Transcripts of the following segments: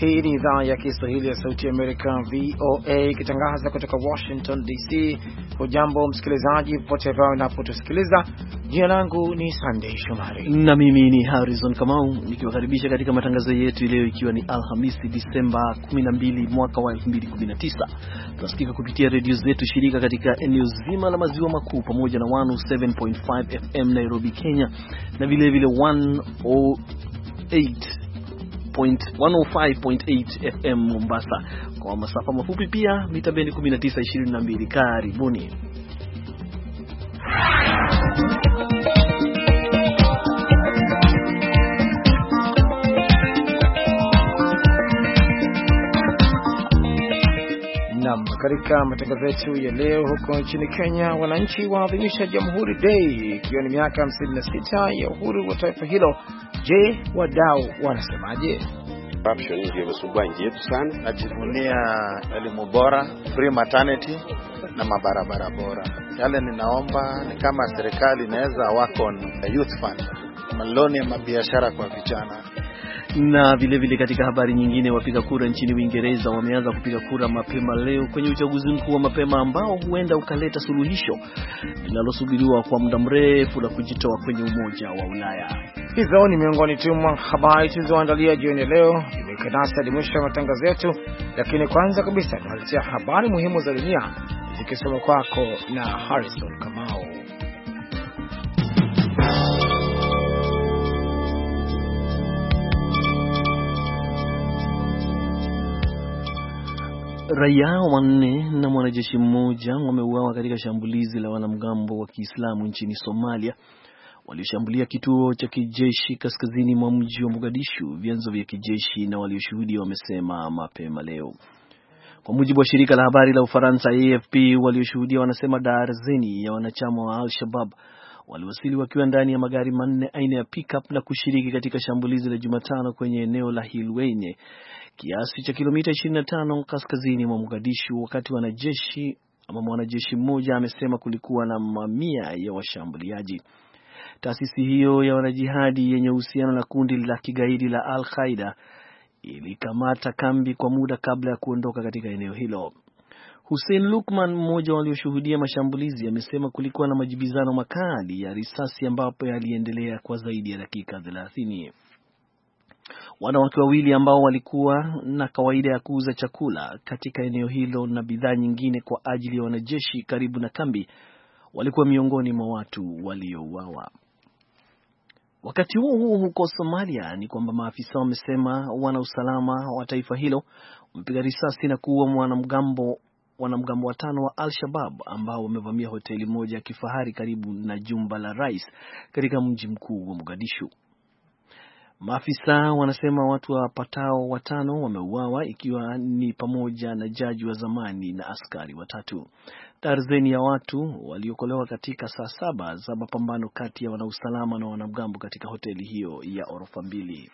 Hii ni idhaa ya Kiswahili ya Sauti ya Amerika, VOA, ikitangaza kutoka Washington DC. Hujambo msikilizaji popote pale unapotusikiliza. Jina langu ni Sunday Shomari na mimi ni Harrison Kamau, nikiwakaribisha katika matangazo yetu leo, ikiwa ni Alhamisi Disemba 12 mwaka wa 2019. Tunasikika kupitia redio zetu shirika katika eneo zima la maziwa makuu, pamoja na 107.5 FM Nairobi, Kenya, na vile vile 105.8 FM Mombasa. Kwa masafa mafupi pia mita bendi 1922. Karibuni. Katika matangazo yetu ya leo, huko nchini Kenya wananchi waadhimisha Jamhuri Day ikiwa ni miaka 56 ya uhuru wa taifa hilo. Je, wadau wanasemaje? Corruption ndio imesubua nchi yetu sana. Najivunia elimu bora, free maternity na mabarabara bora. Yale ninaomba ni kama serikali inaweza work on the youth fund, maloni ya mabiashara kwa vijana. Na vile vile katika habari nyingine, wapiga kura nchini Uingereza wameanza kupiga kura mapema leo kwenye uchaguzi mkuu wa mapema ambao huenda ukaleta suluhisho linalosubiriwa kwa muda mrefu la kujitoa kwenye Umoja wa Ulaya. Hizo ni miongoni tu mwa habari tulizoandalia jioni leo. Imekanasa hadi mwisho wa matangazo yetu, lakini kwanza kabisa tunaletea habari muhimu za dunia zikisoma kwako na Harrison Kamau. Raia wanne na mwanajeshi mmoja wameuawa katika shambulizi la wanamgambo wa Kiislamu nchini Somalia walioshambulia kituo cha kijeshi kaskazini mwa mji wa Mogadishu, vyanzo vya kijeshi na walioshuhudia wamesema mapema leo. Kwa mujibu wa shirika la habari la Ufaransa AFP, walioshuhudia wanasema darzeni ya wanachama wa Al-Shabaab waliwasili wakiwa ndani ya magari manne aina ya pickup na kushiriki katika shambulizi la Jumatano kwenye eneo la Hilweyne, kiasi cha kilomita 25 kaskazini mwa Mogadishu, wakati mwanajeshi mmoja amesema kulikuwa na mamia ya washambuliaji. Taasisi hiyo ya wanajihadi yenye uhusiano na kundi la kigaidi la Al-Qaeda ilikamata kambi kwa muda kabla ya kuondoka katika eneo hilo. Hussein Lukman, mmoja walioshuhudia mashambulizi, amesema kulikuwa na majibizano makali ya risasi ambapo yaliendelea kwa zaidi ya dakika 30. Wanawake wawili ambao walikuwa na kawaida ya kuuza chakula katika eneo hilo na bidhaa nyingine kwa ajili ya wanajeshi karibu na kambi walikuwa miongoni mwa watu waliouawa. Wakati huo huko Somalia ni kwamba maafisa wamesema wana usalama wa taifa hilo wamepiga risasi na kuua wanamgambo 5 wa Al-Shabaab ambao wamevamia hoteli moja ya kifahari karibu na jumba la rais katika mji mkuu wa Mogadishu. Maafisa wanasema watu wapatao 5 wameuawa, ikiwa ni pamoja na jaji wa zamani na askari 3. Darzeni ya watu waliokolewa katika saa 7 za mapambano kati ya wanausalama na wanamgambo katika hoteli hiyo ya orofa 2.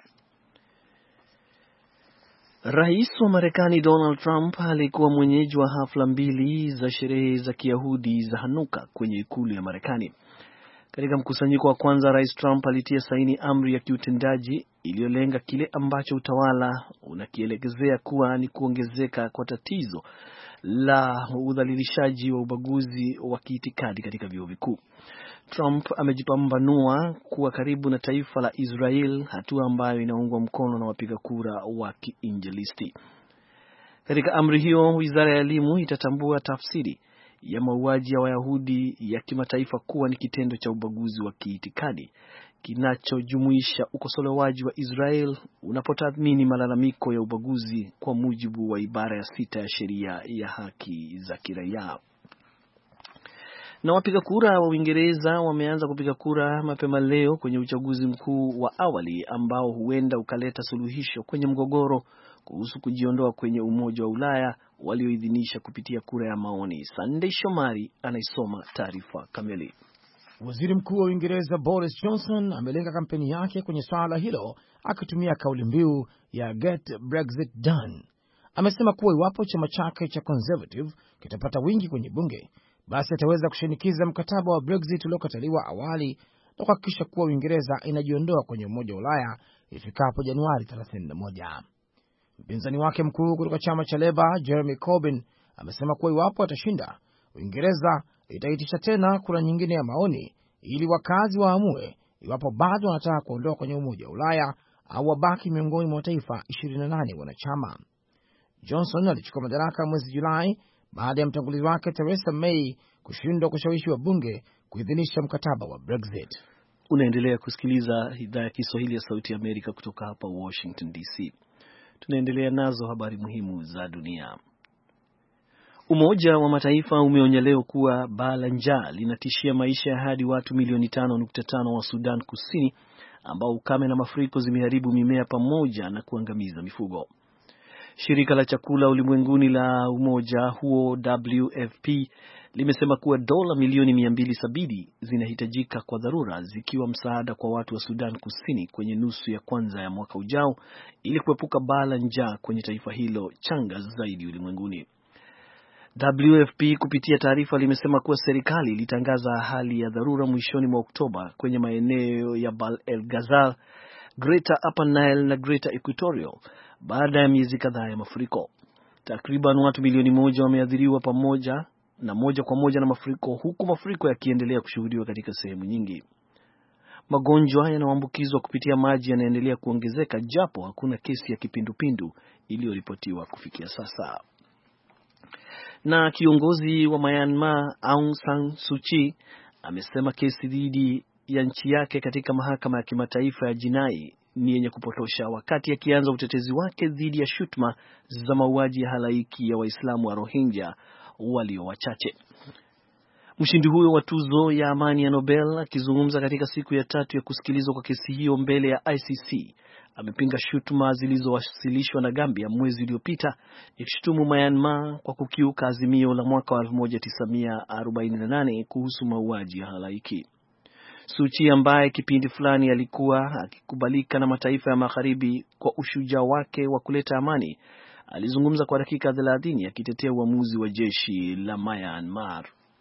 Rais wa Marekani Donald Trump alikuwa mwenyeji wa hafla 2 za sherehe za Kiyahudi za Hanuka kwenye ikulu ya Marekani. Katika mkusanyiko wa kwanza, Rais Trump alitia saini amri ya kiutendaji iliyolenga kile ambacho utawala unakielekezea kuwa ni kuongezeka kwa tatizo la udhalilishaji wa ubaguzi wa kiitikadi katika vyuo vikuu. Trump amejipambanua kuwa karibu na taifa la Israel, hatua ambayo inaungwa mkono na wapiga kura wa kiinjilisti. Katika amri hiyo, Wizara ya Elimu itatambua tafsiri ya mauaji ya Wayahudi ya kimataifa kuwa ni kitendo cha ubaguzi wa kiitikadi kinachojumuisha ukosolewaji wa Israel unapotathmini malalamiko ya ubaguzi kwa mujibu wa ibara ya 6 ya sheria ya haki za kiraia. Na wapiga kura wa Uingereza wameanza kupiga kura mapema leo kwenye uchaguzi mkuu wa awali ambao huenda ukaleta suluhisho kwenye mgogoro kuhusu kujiondoa kwenye Umoja wa Ulaya walioidhinisha kupitia kura ya maoni. Sunday Shomari anaisoma taarifa kamili. Waziri Mkuu wa Uingereza Boris Johnson amelenga kampeni yake kwenye swala hilo akitumia kauli mbiu ya Get Brexit Done. Amesema kuwa iwapo chama chake cha Conservative kitapata wingi kwenye bunge, basi ataweza kushinikiza mkataba wa Brexit uliokataliwa awali na kuhakikisha kuwa Uingereza inajiondoa kwenye Umoja wa Ulaya ifikapo Januari 31. Mpinzani wake mkuu kutoka chama cha Leba, Jeremy Corbyn, amesema kuwa iwapo atashinda, Uingereza itaitisha tena kura nyingine ya maoni ili wakazi waamue iwapo bado wanataka kuondoka kwenye Umoja wa Ulaya au wabaki miongoni mwa mataifa 28 wanachama. Johnson alichukua madaraka mwezi Julai baada ya mtangulizi wake Theresa May kushindwa kushawishi wabunge kuidhinisha mkataba wa Brexit. Unaendelea kusikiliza idhaa ya Kiswahili ya Sauti ya Amerika kutoka hapa Washington DC. Tunaendelea nazo habari muhimu za dunia. Umoja wa Mataifa umeonya leo kuwa baa la njaa linatishia maisha ya hadi watu milioni 5.5 wa Sudan Kusini, ambao ukame na mafuriko zimeharibu mimea pamoja na kuangamiza mifugo. Shirika la chakula ulimwenguni la umoja huo WFP limesema kuwa dola milioni 270 zinahitajika kwa dharura, zikiwa msaada kwa watu wa Sudan Kusini kwenye nusu ya kwanza ya mwaka ujao ili kuepuka baa la njaa kwenye taifa hilo changa zaidi ulimwenguni. WFP kupitia taarifa limesema kuwa serikali ilitangaza hali ya dharura mwishoni mwa Oktoba kwenye maeneo ya Bahr el Ghazal, Greater Upper Nile na Greater Equatorial baada ya miezi kadhaa ya mafuriko. Takriban watu milioni 1 wameathiriwa moja kwa moja na mafuriko, huku mafuriko yakiendelea kushuhudiwa katika sehemu nyingi. Magonjwa yanayoambukizwa kupitia maji yanaendelea kuongezeka, japo hakuna kesi ya kipindupindu iliyoripotiwa kufikia sasa. Na kiongozi wa Myanmar Aung San Suu Kyi amesema kesi dhidi ya nchi yake katika mahakama ya kimataifa ya jinai ni yenye kupotosha, wakati akianza utetezi wake dhidi ya shutuma za mauaji ya halaiki ya Waislamu wa Rohingya walio wachache. Mshindi huyo wa tuzo ya amani ya Nobel akizungumza katika siku ya 3 ya kusikilizwa kwa kesi hiyo mbele ya ICC amepinga shutuma zilizowasilishwa na Gambia mwezi uliopita, ikishutumu Myanmar kwa kukiuka azimio la mwaka wa 1948 kuhusu mauaji ya halaiki. Suu Kyi, ambaye kipindi fulani alikuwa akikubalika na mataifa ya magharibi kwa ushujaa wake wa kuleta amani, alizungumza kwa dakika 30 akitetea uamuzi wa jeshi la Myanmar.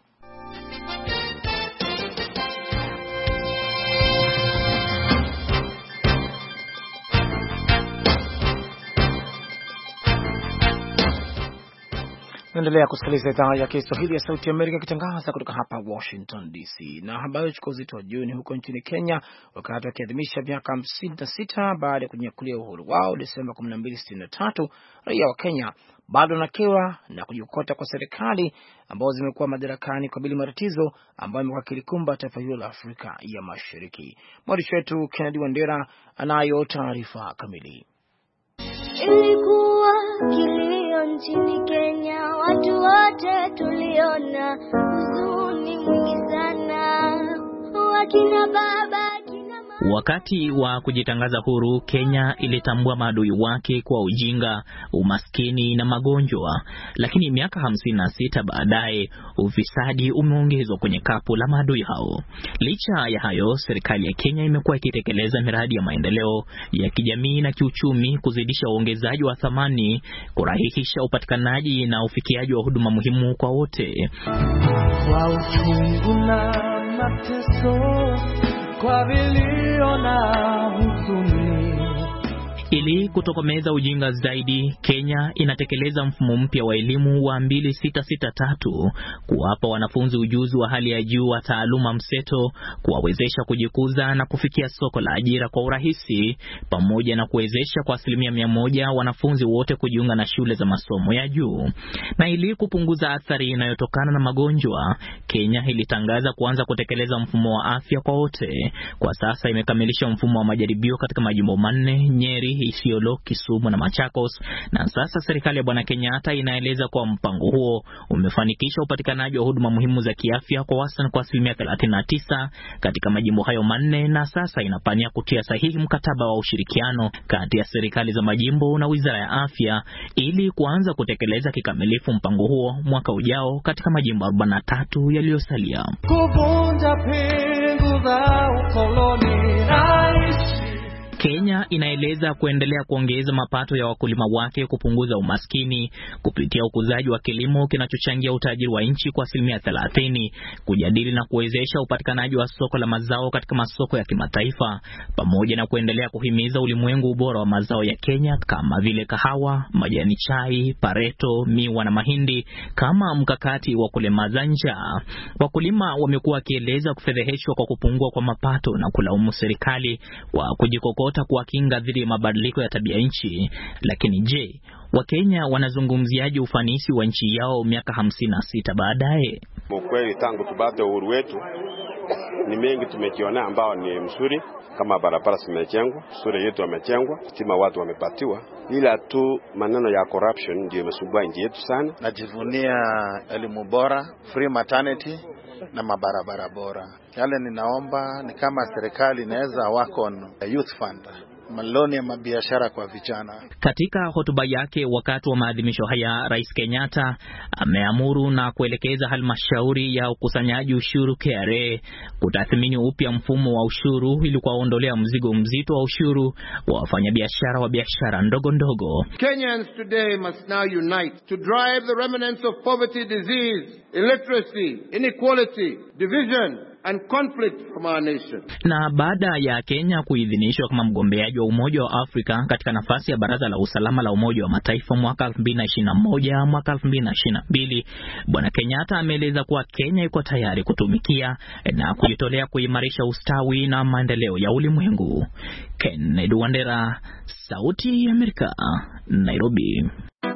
Naendelea kusikiliza idhaa ya Kiswahili ya Sauti ya Amerika ikitangaza kutoka hapa Washington DC. Na habari chukua uzito wa jioni huko nchini Kenya, wakati wakiadhimisha miaka 56 baada ya kunyakulia uhuru wao Desemba 1263, raia wa Kenya bado wanakewa na kujikota kwa serikali ambazo zimekuwa madarakani kwa bila matatizo ambayo imekuwa kilikumba taifa hilo la Afrika ya Mashariki. Mwandishi wetu Kennedy Wandera anayo taarifa kamili. Ilikuwa kilio nchini Kenya, watu wote tuliona huzuni mwingi sana, wakina baba. Wakati wa kujitangaza huru, Kenya ilitambua maadui wake kwa ujinga, umaskini na magonjwa. Lakini miaka 56 baadaye, ufisadi umeongezwa kwenye kapu la maadui hao. Licha ya hayo, serikali ya Kenya imekuwa ikitekeleza miradi ya maendeleo ya kijamii na kiuchumi, kuzidisha uongezaji wa thamani, kurahisisha upatikanaji na ufikiaji wa huduma muhimu kwa wote. Kwa uchungu na mateso, kwa vilio na huzuni. Ili kutokomeza ujinga zaidi, Kenya inatekeleza mfumo mpya wa elimu wa 2663, kuwapa wanafunzi ujuzi wa hali ya juu wa taaluma mseto, kuwawezesha kujikuza na kufikia soko la ajira kwa urahisi, pamoja na kuwezesha kwa 100% wanafunzi wote kujiunga na shule za masomo ya juu. Na ili kupunguza athari inayotokana na magonjwa, Kenya ilitangaza kuanza kutekeleza mfumo wa afya kwa wote. Kwa sasa imekamilisha mfumo wa majaribio katika majimbo 4: Nyeri, Isiolo, Kisumu na Machakos, na sasa serikali ya Bwana Kenyatta inaeleza kwa mpango huo umefanikisha upatikanaji wa huduma muhimu za kiafya kwa wastani kwa 39% katika majimbo hayo 4, na sasa inapania kutia sahihi mkataba wa ushirikiano kati ya serikali za majimbo na Wizara ya Afya ili kuanza kutekeleza kikamilifu mpango huo mwaka ujao katika majimbo 43 yaliyosalia. Kuvunja pingu za ukoloni, Kenya inaeleza kuendelea kuongeza mapato ya wakulima wake, kupunguza umaskini kupitia ukuzaji wa kilimo kinachochangia utajiri wa nchi kwa 30%, kujadili na kuwezesha upatikanaji wa soko la mazao katika masoko ya kimataifa, pamoja na kuendelea kuhimiza ulimwengu ubora wa mazao ya Kenya kama vile kahawa, majani chai, pareto, miwa na mahindi kama mkakati wa kulemaza njaa. Wakulima wamekuwa wakieleza kufedheheshwa kwa kupungua kwa mapato na kulaumu serikali kwa kujikokota kuwakinga dhidi ya mabadiliko ya tabia nchi. Lakini je, Wakenya wanazungumziaje ufanisi wa nchi yao miaka 56 baadaye? Mkweli tangu tupate uhuru wetu ni mengi tumekiona ambao ni mzuri, kama barabara zimejengwa, shule yetu yamejengwa, stima watu wamepatiwa, ila tu maneno ya corruption ndio imesumbua nchi yetu sana. Najivunia elimu bora, free maternity na mabarabara bora. Yale ninaomba ni kama serikali inaweza work on youth fund, maloni ya mabiashara kwa vijana. Katika hotuba yake wakati wa maadhimisho haya, Rais Kenyatta ameamuru na kuelekeza halmashauri ya ukusanyaji ushuru KRA kutathmini upya mfumo wa ushuru ili kuwaondolea mzigo mzito wa ushuru wa wafanyabiashara wa biashara ndogo ndogo. Kenyans today must now unite to drive the remnants of poverty, disease, illiteracy, inequality, division and conflict from our nation. Na baada ya Kenya kuidhinishwa kama mgombeaji wa Umoja wa Afrika katika nafasi ya Baraza la Usalama la Umoja wa Mataifa mwaka 2021 mwaka 2022, Bwana Kenyatta ameeleza kuwa Kenya iko tayari kutumikia na kujitolea kuimarisha ustawi na maendeleo ya ulimwengu. Kennedy Wandera, Sauti ya Amerika, Nairobi.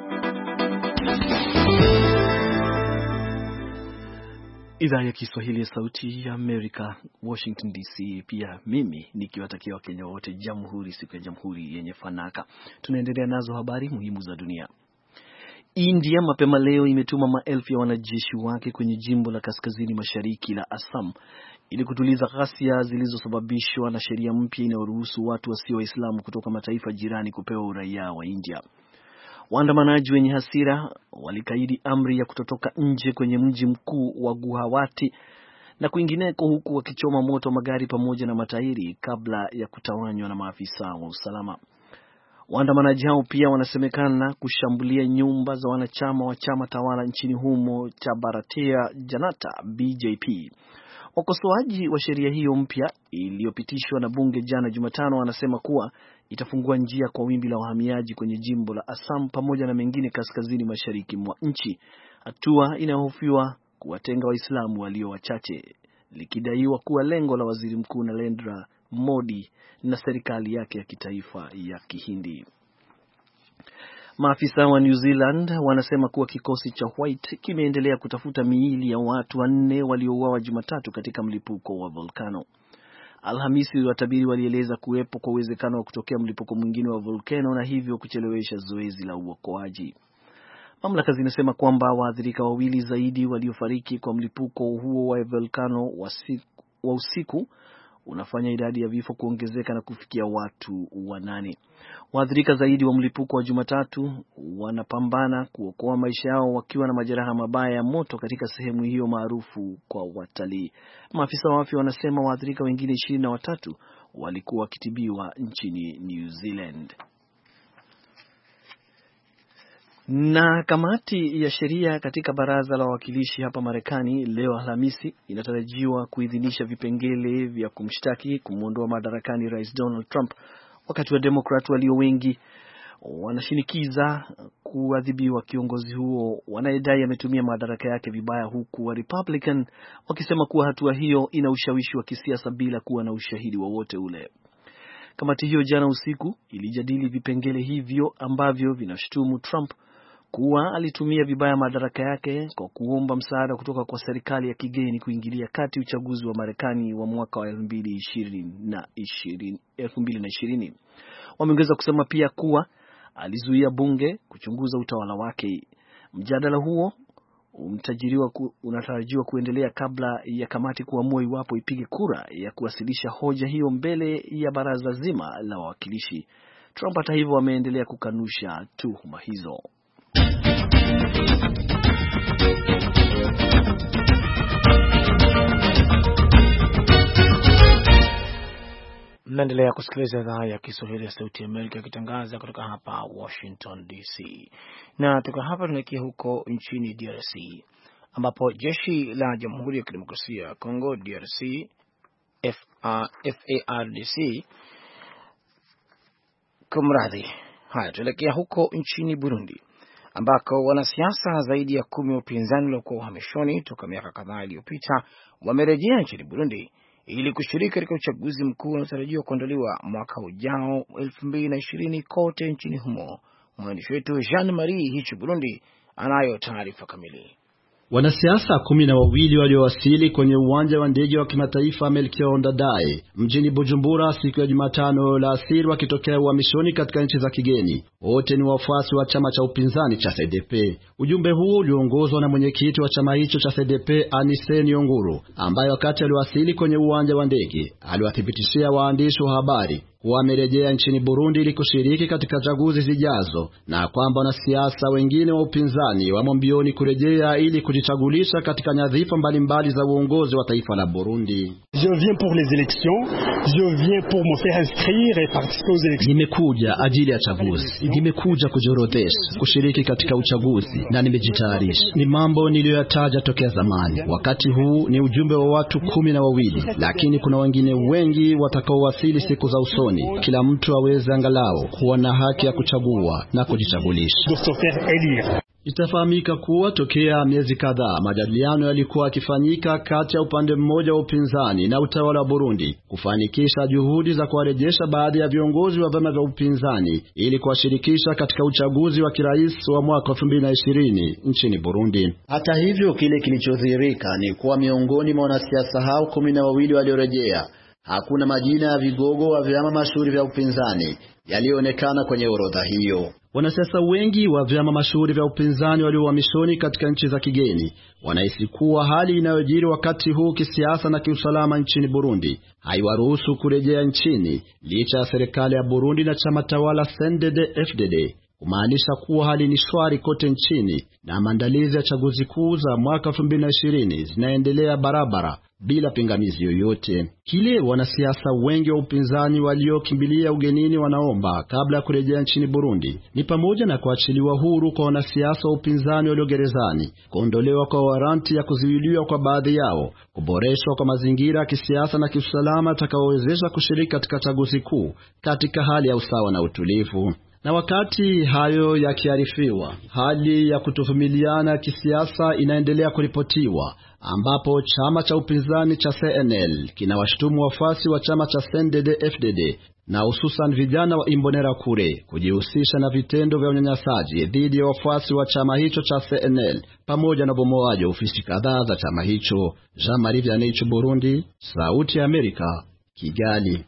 Idhaa ya Kiswahili ya Sauti ya Amerika, Washington DC. Pia mimi nikiwatakia Wakenya wote siku ya Jamhuri yenye fanaka. Tunaendelea nazo habari muhimu za dunia. India mapema leo imetuma maelfu ya wanajeshi wake kwenye jimbo la kaskazini mashariki la Assam ili kutuliza ghasia zilizosababishwa na sheria mpya inayoruhusu watu wasio Waislamu kutoka mataifa jirani kupewa uraia wa India. Waandamanaji wenye hasira walikaidi amri ya kutotoka nje kwenye mji mkuu wa Guwahati na kwingineko, huku wakichoma moto magari pamoja na matairi kabla ya kutawanywa na maafisa wa usalama. Waandamanaji hao pia wanasemekana kushambulia nyumba za wanachama wa chama tawala nchini humo cha Bharatiya Janata BJP. Wakosoaji wa sheria hiyo mpya iliyopitishwa na bunge jana Jumatano wanasema kuwa itafungua njia kwa wimbi la wahamiaji kwenye jimbo la Assam pamoja na mengine kaskazini mashariki mwa nchi, hatua inayohofiwa kuwatenga Waislamu walio wachache, likidaiwa kuwa lengo la Waziri Mkuu Narendra Modi na serikali yake ya kitaifa ya Kihindi. Maafisa wa New Zealand wanasema kuwa kikosi cha White kimeendelea kutafuta miili ya watu 4 waliouawa Jumatatu katika mlipuko wa volkano. Alhamisi watabiri walieleza kuwepo kwa uwezekano wa kutokea mlipuko mwingine wa volkano na hivyo kuchelewesha zoezi la uokoaji. Mamlaka zinasema kwamba waathirika 2 zaidi waliofariki kwa mlipuko huo wa volkano wa usiku unafanya idadi ya vifo kuongezeka na kufikia watu 8. Waathirika zaidi wa mlipuko wa Jumatatu wanapambana kuokoa maisha yao wakiwa na majeraha mabaya ya moto katika sehemu hiyo maarufu kwa watalii. Maafisa wa afya wanasema waathirika wengine 23 walikuwa wakitibiwa nchini New Zealand. Na kamati ya sheria katika baraza la wawakilishi hapa Marekani leo Alhamisi inatarajiwa kuidhinisha vipengele vya kumshtaki kumuondoa madarakani Rais Donald Trump, wakati wa Democrat walio wengi wanashinikiza kuadhibiwa kiongozi huo wanayedai ametumia madaraka yake vibaya, huku wa Republican wakisema kuwa hatua hiyo ina ushawishi wa kisiasa bila kuwa na ushahidi wowote ule. Kamati hiyo jana usiku ilijadili vipengele hivyo ambavyo vinashutumu Trump kuwa alitumia vibaya madaraka yake kwa kuomba msaada kutoka kwa serikali ya kigeni kuingilia kati uchaguzi wa Marekani wa mwaka wa 2020. Wameongeza kusema pia kuwa alizuia bunge kuchunguza utawala wake. Mjadala huo unatarajiwa kuendelea kabla ya kamati kuamua iwapo ipige kura ya kuwasilisha hoja hiyo mbele ya baraza zima la wawakilishi. Trump hata hivyo ameendelea kukanusha tuhuma hizo. Naendelea kusikiliza idhaa ya Kiswahili ya Sauti ya Amerika ikitangaza kutoka hapa Washington DC. Na kutoka hapa tunaelekea huko nchini DRC ambapo jeshi la Jamhuri ya Kidemokrasia ya Kongo DRC FARDC kumradhi. Haya, tuelekea huko nchini Burundi ambako wanasiasa zaidi ya 10 wa upinzani waliokuwa uhamishoni toka miaka kadhaa iliyopita wamerejea nchini Burundi ili kushiriki katika uchaguzi mkuu unaotarajiwa kuandaliwa mwaka ujao 2020 kote nchini humo. Mwandishi wetu Jean Marie Hichu Burundi anayo taarifa kamili. Wanasiasa 12 waliowasili kwenye uwanja wa ndege wa kimataifa Melchior Ndadaye mjini Bujumbura siku ya Jumatano la asiri wakitokea uhamishoni katika nchi za kigeni. Wote ni wafuasi wa chama cha upinzani cha CDP. Ujumbe huu uliongozwa na mwenyekiti wa chama hicho cha CDP Anise Nionguru, ambaye wakati aliwasili kwenye uwanja wa ndege aliwathibitishia waandishi wa habari kuwa amerejea nchini Burundi ili kushiriki katika chaguzi zijazo na kwamba wanasiasa wengine wa upinzani wamo mbioni kurejea ili kujichagulisha katika nyadhifa mbalimbali za uongozi wa taifa la Burundi. Je viens pour les élections, je viens pour me faire inscrire et participer aux élections. Nimekuja ajili ya chaguzi, nimekuja kujiorodhesha, kushiriki katika uchaguzi na nimejitayarisha. Ni mambo niliyoyataja tokea zamani. Wakati huu ni ujumbe wa watu 12, lakini kuna wengine wengi watakaowasili siku za usoni. Kila mtu aweze angalau kuwa na haki ya kuchagua na kujichagulisha. Itafahamika kuwa tokea miezi kadhaa majadiliano yalikuwa yakifanyika kati ya upande mmoja wa upinzani na utawala wa Burundi kufanikisha juhudi za kuwarejesha baadhi ya viongozi wa vyama vya upinzani ili kuwashirikisha katika uchaguzi wa kirais wa mwaka 2020 nchini Burundi. Hata hivyo, kile kilichodhihirika ni kuwa miongoni mwa wanasiasa hao 12 waliorejea hakuna majina ya vigogo wa vyama mashuhuri vya upinzani yalionekana kwenye orodha hiyo. Wanasiasa wengi wa vyama mashuhuri vya upinzani waliohamishoni katika nchi za kigeni wanahisi kuwa hali inayojiri wakati huu kisiasa na kiusalama nchini Burundi haiwaruhusu kurejea nchini licha ya serikali ya Burundi na chama tawala CNDD-FDD kumaanisha kuwa hali ni shwari kote nchini na maandalizi ya chaguzi kuu za mwaka 2020 zinaendelea barabara bila pingamizi yoyote. Kile wanasiasa wengi wa upinzani waliokimbilia ugenini wanaomba kabla ya kurejea nchini Burundi ni pamoja na kuachiliwa huru kwa wanasiasa wa upinzani walio gerezani, kuondolewa kwa waranti ya kuzuiliwa kwa baadhi yao, kuboreshwa kwa mazingira ya kisiasa na kiusalama yatakayowezesha kushiriki katika chaguzi kuu katika hali ya usawa na utulivu. Na wakati hayo yakiarifiwa, hali ya kutovumiliana kisiasa inaendelea kuripotiwa, ambapo chama cha upinzani cha CNL kinawashutumu wafuasi wa chama cha CNDD-FDD na hususan vijana wa Imbonerakure kujihusisha na vitendo vya unyanyasaji dhidi ya wafuasi wa chama hicho cha CNL pamoja na ubomoaji wa ofisi kadhaa za chama hicho. Jean Marie Vianney, Burundi, Sauti ya Amerika, Kigali.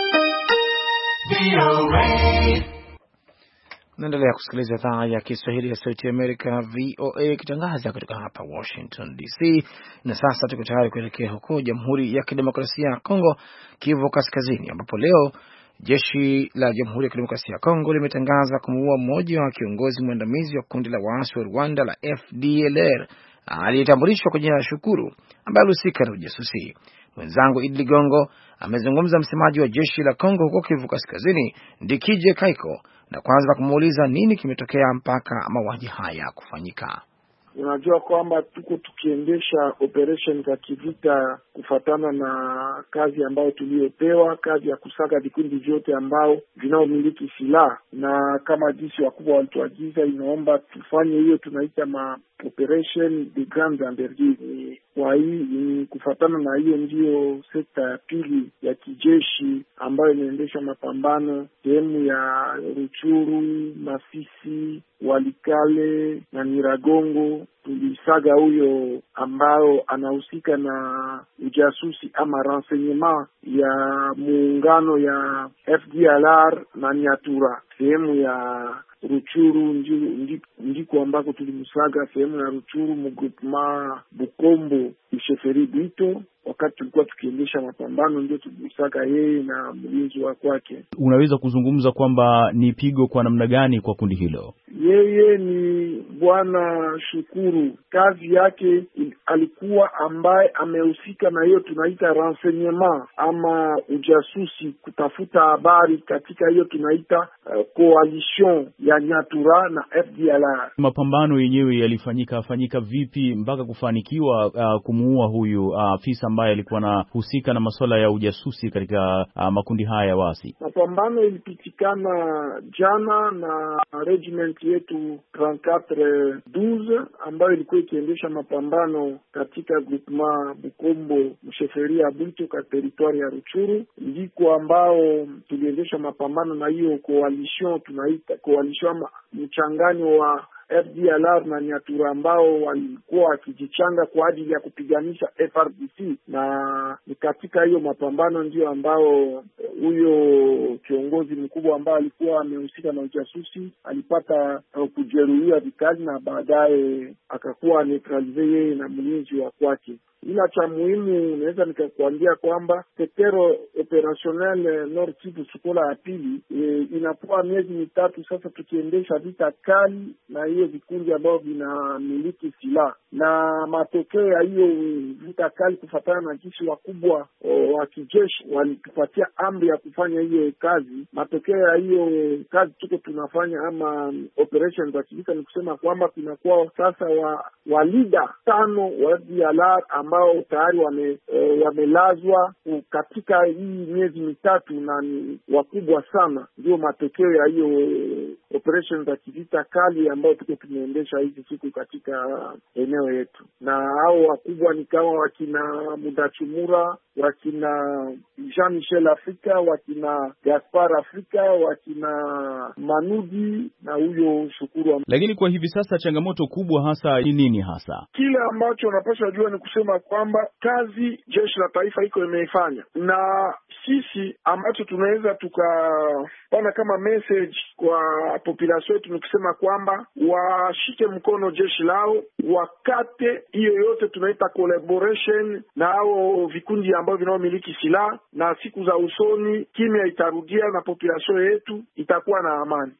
Naendelea kusikiliza idhaa ya Kiswahili ya Sauti ya Amerika VOA ikitangaza kutoka hapa Washington DC. Na sasa tuko tayari kuelekea huko Jamhuri ya Kidemokrasia ya Kongo, Kivu Kaskazini, ambapo leo jeshi la Jamhuri ya Kidemokrasia ya Kongo limetangaza kumuua mmoja wa kiongozi mwandamizi wa kundi la waasi wa Rwanda la FDLR aliyetambulishwa kwa jina la Shukuru, ambaye alihusika na ujasusi. Mwenzangu Idli Gongo amezungumza msemaji wa jeshi la Kongo huko Kivu Kaskazini, Ndikije Kaiko, na kwanza kumuuliza nini kimetokea mpaka mauaji haya kufanyika. Unajua kwamba tuko tukiendesha operation za kivita kufatana na kazi ambayo tuliyopewa, kazi ya kusaka vikundi vyote ambao vinaomiliki silaha, na kama jinsi wakubwa walituagiza, inaomba tufanye hiyo tunaita operation de grande envergure. Kwa hii kufatana na hiyo ndio sekta ya pili ya kijeshi ambayo inaendesha mapambano sehemu ya Ruchuru, Masisi, Walikale na Nyiragongo. Tulisaga huyo ambao anahusika na ujasusi ama renseignement ya muungano ya FDLR na Nyatura. Sehemu ya Ruchuru ndiko ambako tulimsaga, sehemu ya Ruchuru mgrupema Bukombo Isheferi Bwito. Wakati tulikuwa tukiendesha mapambano ndio tulimsaga yeye na mlinzi wa kwake. Unaweza kuzungumza kwamba ni pigo kwa namna gani kwa kundi hilo? Yeye ni Bwana Shukuru, kazi yake alikuwa kuwa ambaye amehusika na hiyo tunaita renseignement ama ujasusi, kutafuta habari katika hiyo tunaita coalition ya Nyatura na FDLR. Mapambano yenyewe yalifanyika vipi mpaka kufanikiwa kumuua huyu afisa ambaye alikuwa anahusika na masuala ya ujasusi katika makundi haya ya wasi? Mapambano ilipitikana jana na regiment yetu 3412 ambayo ilikuwa ikiendesha mapambano katika groupement Bukombo msheferia Bwito ka territoire ya Ruchuru, ndiko ambao tuliendesha mapambano na hiyo coalition tunaita coalition mchanganyo wa FDLR na Nyatura ambao walikuwa wakijichanga kwa ajili ya kupiganisha FRDC, na ni katika hiyo mapambano ndio ambao huyo kiongozi mkubwa ambao alikuwa amehusika na ujasusi alipata kujeruhiwa vikali na baadaye akakuwa neutralize yeye na mlinzi wa kwake. Ila cha muhimu naweza nikakwambia kwamba sekretero operationel Nord Kivu Sukola ya pili inakuwa miezi mitatu sasa tukiendesha vita kali na hiyo vikundi ambao vinamiliki silaha, na matokeo ya hiyo vita kali kufatana na jeshi wakubwa wa kijeshi walitupatia amri ya kufanya hiyo kazi. Matokeo ya hiyo kazi tuko tunafanya ama operation za kivita ni kusema kwamba kunakuwa sasa wa leader 5 wa FDLR ambao tayari wamelazwa katika hii miezi mitatu na ni wakubwa sana. Ndio matokeo ya hiyo operation za kivita kali ambayo tuko tumeendesha hizi siku katika eneo yetu, na hao wakubwa ni kama wakina Mudachumura, wakina Jean Michel Afrika, wakina Gaspar Afrika, wakina Manudi na huyo Shukuru. Lakini kwa hivi sasa changamoto kubwa hasa ni nini hasa? Kile ambacho unapaswa jua ni kusema kwamba kazi jeshi la taifa iko imeifanya, na sisi ambacho tunaweza tukapana kama message kwa population yetu ni kusema kwamba washike mkono jeshi lao, wakate hiyo yote tunaita collaboration na hao vikundi ambao vinaomiliki silaha, na siku za usoni kimya itarudia na population yetu itakuwa na amani.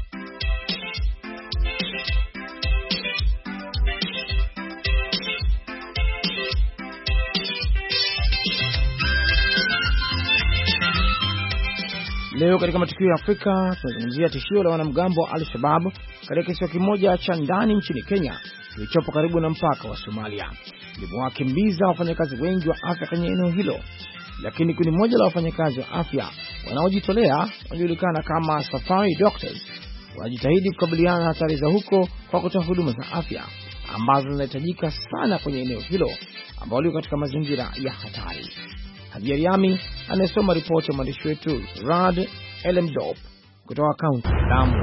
Leo katika matukio ya Afrika tunazungumzia tishio la wanamgambo wa Al-Shabaab katika kisiwa kimoja cha ndani nchini Kenya kilichopo karibu na mpaka wa Somalia. Limewakimbiza wafanyakazi wengi wa afya kwenye eneo hilo, lakini kundi moja la wafanyakazi wa afya wanaojitolea wanajulikana kama Safari Doctors wanajitahidi kukabiliana na hatari za huko kwa kutoa huduma za afya ambazo zinahitajika sana kwenye eneo hilo ambalo liko katika mazingira ya hatari. Hadija Riami anasoma ripoti ya mwandishi wetu Rad Elemdop kutoka kaunti ya Lamu.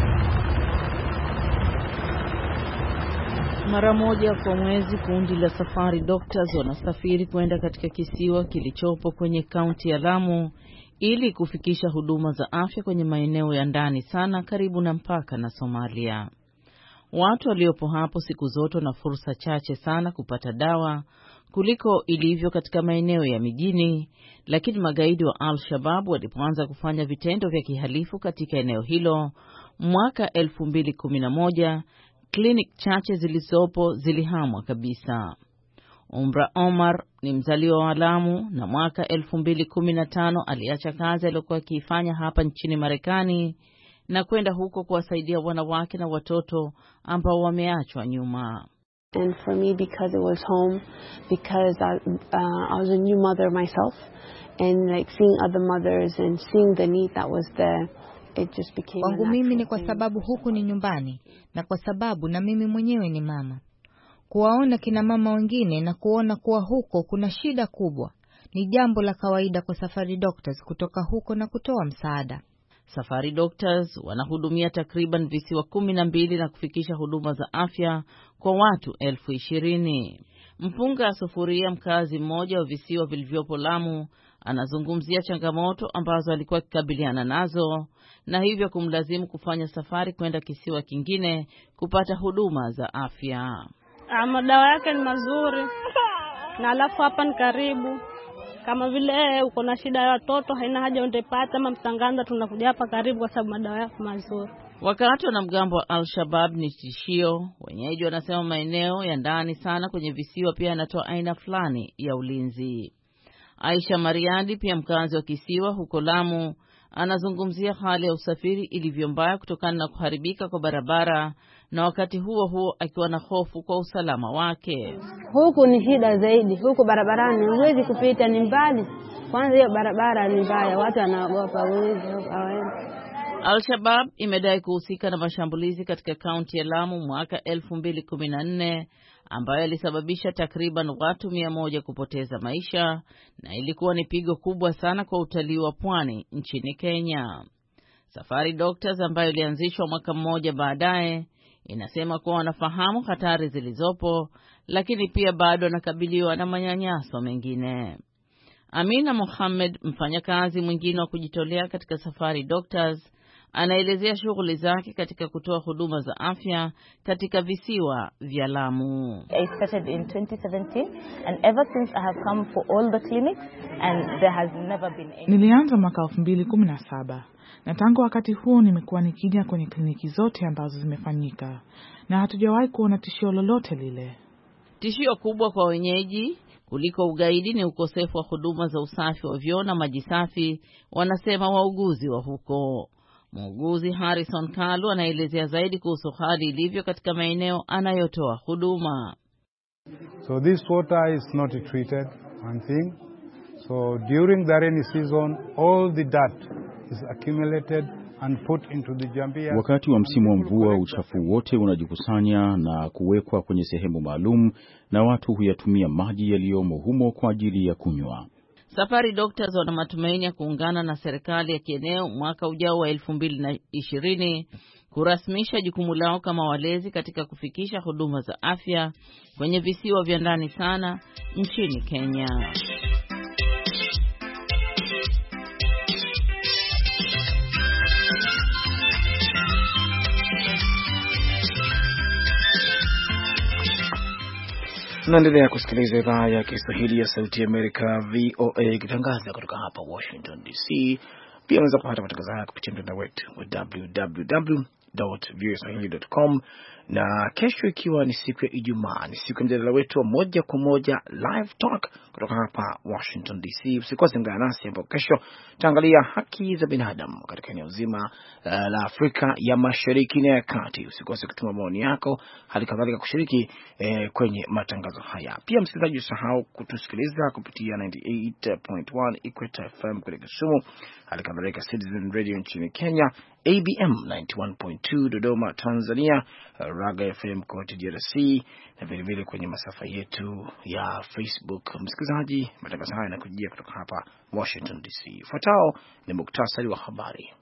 Mara moja kwa mwezi kundi la Safari Doctors wanasafiri kwenda katika kisiwa kilichopo kwenye kaunti ya Lamu ili kufikisha huduma za afya kwenye maeneo ya ndani sana karibu na mpaka na Somalia. Watu waliopo hapo siku zote na fursa chache sana kupata dawa kuliko ilivyo katika maeneo ya mijini, lakini magaidi wa Al-Shabaab walipoanza kufanya vitendo vya kihalifu katika eneo hilo mwaka 2011, klinik chache zilizopo zilihamwa kabisa. Umra Omar ni mzaliwa wa Lamu na mwaka 2015 aliacha kazi aliyokuwa akiifanya hapa nchini Marekani na kwenda huko kuwasaidia wanawake na watoto ambao wameachwa nyuma. And for me, because it was home, because I was a new mother myself, and like seeing other mothers and seeing the need that was there, it just became. Kwangu mimi ni kwa sababu huku ni nyumbani na kwa sababu na mimi mwenyewe ni mama. Kuwaona kina mama wengine na kuona kuwa huko kuna shida kubwa ni jambo la kawaida kwa Safari Doctors kutoka huko na kutoa msaada. Safari Doctors wanahudumia takriban visiwa 12 na kufikisha huduma za afya kwa watu 20,000. Mpunga Sufuria, mkazi mmoja wa visiwa vilivyopo Lamu, anazungumzia changamoto ambazo alikuwa akikabiliana nazo na hivyo kumlazimu kufanya safari kwenda kisiwa kingine kupata huduma za afya. Madawa yake ni mazuri na alafu hapa ni karibu. Kama vile uko na shida ya watoto haina haja undepata ama mtanganza, tunakuja hapa karibu kwa sababu madawa yako mazuri. Wakati wanamgambo wa Al-Shabaab ni tishio, wenyeji wanasema maeneo ya ndani sana kwenye visiwa pia yanatoa aina fulani ya ulinzi. Aisha Mariadi, pia mkazi wa kisiwa huko Lamu, anazungumzia hali ya usafiri ilivyo mbaya kutokana na kuharibika kwa barabara, na wakati huo huo akiwa na hofu kwa usalama wake. Huku ni shida zaidi, huku barabarani huwezi kupita, ni mbali. Kwanza hiyo barabara ni mbaya, watu wanaogopa wezi hawaendi. Al-Shabaab imedai kuhusika na mashambulizi katika kaunti ya Lamu mwaka 2014 ambayo yalisababisha takriban watu 100 kupoteza maisha, na ilikuwa ni pigo kubwa sana kwa utalii wa pwani nchini Kenya. Safari Doctors ambayo ilianzishwa mwaka mmoja baadaye inasema kuwa wanafahamu hatari zilizopo, lakini pia bado wanakabiliwa na manyanyaso mengine. Amina Mohamed, mfanyakazi mwingine wa kujitolea katika Safari Doctors, anaelezea shughuli zake katika kutoa huduma za afya katika visiwa vya Lamu. I started in 2017 and ever since I have come for all the clinics and there has never been any. Nilianza mwaka 2017 na tangu wakati huo nimekuwa nikija kwenye kliniki zote ambazo zimefanyika na hatujawahi kuona tishio lolote lile. Tishio kubwa kwa wenyeji kuliko ugaidi ni ukosefu wa huduma za usafi wa vyoo na maji safi, wanasema wauguzi wa huko. Muuguzi Harrison Kalu anaelezea zaidi kuhusu hali ilivyo katika maeneo anayotoa huduma. So this water is not treated, one thing. So during the rainy season all the dirt is accumulated and put into the jambia. Wakati wa msimu wa mvua uchafu wote unajikusanya na kuwekwa kwenye sehemu maalum na watu huyatumia maji yaliyomo humo kwa ajili ya kunywa. Safari Doctors wana matumaini ya kuungana na serikali ya kieneo mwaka ujao wa 2020 kurasmisha jukumu lao kama walezi katika kufikisha huduma za afya kwenye visiwa vya ndani sana nchini Kenya. Tunaendelea kusikiliza idhaa ya Kiswahili ya Sauti ya Amerika VOA ikitangaza kutoka hapa Washington DC. Pia unaweza kupata matangazo haya kupitia mtandao wetu wa www.voaswahili.com. Na kesho ikiwa ni siku ya Ijumaa, ni siku ya mjadala wetu wa moja kwa moja live talk kutoka hapa Washington DC. Usikose ungana nasi hapo kesho, tutaangalia haki za binadamu katika eneo zima la Afrika ya Mashariki na ya Kati. Usikose kutuma maoni yako, hali kadhalika kushiriki kwenye matangazo haya. Pia msikilizaji, usahau kutusikiliza kupitia 98.1 Equator FM kule Kisumu, hali kadhalika Citizen Radio nchini Kenya, ABM 91.2 Dodoma Tanzania, Raga FM kote DRC, na vile vile kwenye masafa yetu ya Facebook. Msikilizaji, matangazo haya yanakujia kutoka hapa Washington DC. Fuatao ni muktasari wa habari.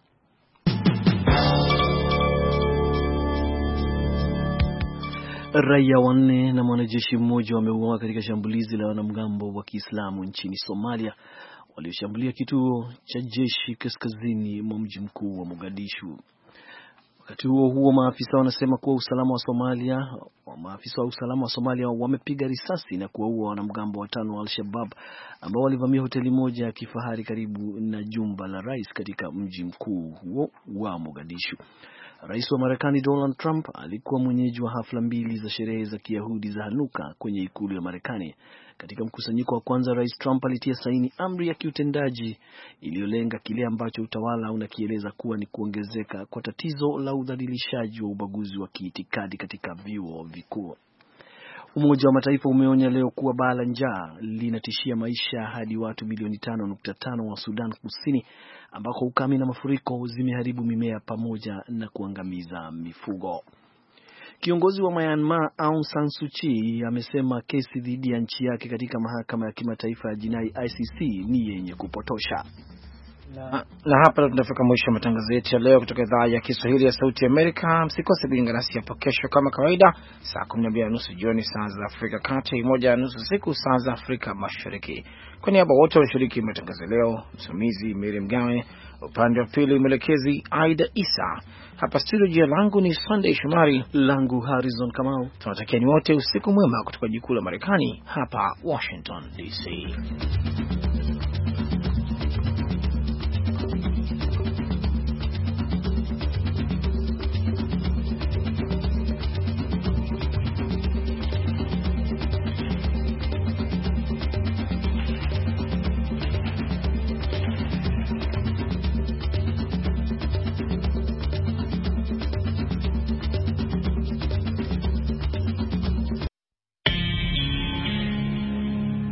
Raia 4 na mwanajeshi mmoja wameuawa katika shambulizi la wanamgambo wa Kiislamu nchini Somalia walioshambulia kituo cha jeshi kaskazini mwa mji mkuu wa Mogadishu. Wakati huo huo, maafisa wanasema kuwa maafisa wa usalama wa Somalia wamepiga risasi na kuwaua wanamgambo 5 wa Al-Shabaab ambao walivamia hoteli moja ya kifahari karibu na jumba la rais katika mji mkuu huo wa Mogadishu. Rais wa Marekani Donald Trump alikuwa mwenyeji wa hafla 2 za sherehe za Kiyahudi za Hanuka kwenye ikulu ya Marekani. Katika mkusanyiko wa kwanza, Rais Trump alitia saini amri ya kiutendaji iliyolenga kile ambacho utawala unakieleza kuwa ni kuongezeka kwa tatizo la udhalilishaji wa ubaguzi wa kiitikadi katika vyuo vikuu. Umoja wa Mataifa umeonya leo kuwa baa la njaa linatishia maisha hadi watu milioni 5.5 wa Sudan Kusini, ambako ukame na mafuriko zimeharibu mimea pamoja na kuangamiza mifugo. Kiongozi wa Myanmar Aung San Suu Kyi amesema kesi dhidi ya nchi yake katika mahakama ya kimataifa ya jinai ICC ni yenye kupotosha. Na hapa tunafika mwisho wa matangazo yetu ya leo kutoka idhaa ya Kiswahili ya Sauti ya Amerika. Msikose kujiunga nasi hapo kesho kama kawaida saa 12:30 jioni saa za Afrika Kati, 1:30 usiku saa za Afrika Mashariki. Kwa niaba wote walioshiriki matangazo leo, msimamizi Mary Mgawe, upande wa pili mwelekezi Aida Isa, hapa studio jina langu ni Sunday Shumari, langu Harrison Kamau. Tunatakieni wote usiku mwema kutoka jikuu la Marekani hapa Washington DC.